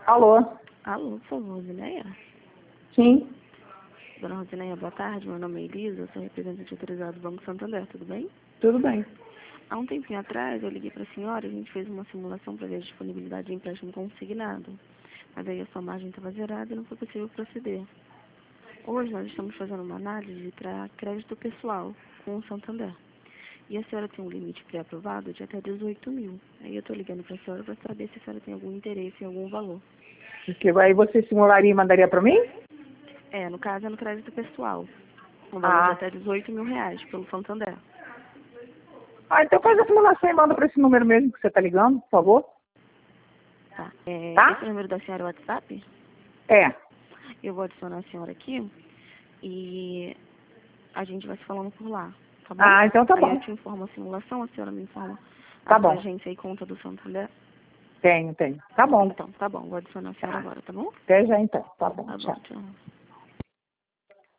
Alô? Alô, por favor, Rosineia? Sim, Dona Rosineia, boa tarde. Meu nome é Elisa, eu sou representante autorizado do Banco Santander, tudo bem? tudo bem. Há um tempinho atrás, eu liguei para a senhora e a gente fez uma simulação para ver a disponibilidade de empréstimo consignado. Mas aí a sua margem estava zerada e não foi possível proceder. Hoje nós estamos fazendo uma análise para crédito pessoal com o Santander. E a senhora tem um limite pré-aprovado de até 18 mil. Aí eu estou ligando para a senhora para saber se a senhora tem algum interesse em algum valor. Porque aí você simularia e mandaria para mim? No caso é no crédito pessoal. Um valor de Ah. até 18 mil reais pelo Santander. Então faz a simulação e manda para esse número mesmo que você está ligando, por favor. Tá. Tá? Esse é o número da senhora é o WhatsApp? É. Eu vou adicionar a senhora aqui e a gente vai se falando por lá, tá bom? Então tá Aí bom. eu te informo a simulação, a senhora me informa a Tá sua bom. agência e conta do Santander. Tenho. Tá bom. Então, tá bom, vou adicionar a senhora Tá. agora, tá bom? Até já então. Tá bom. Tá bom, Tchau. tchau.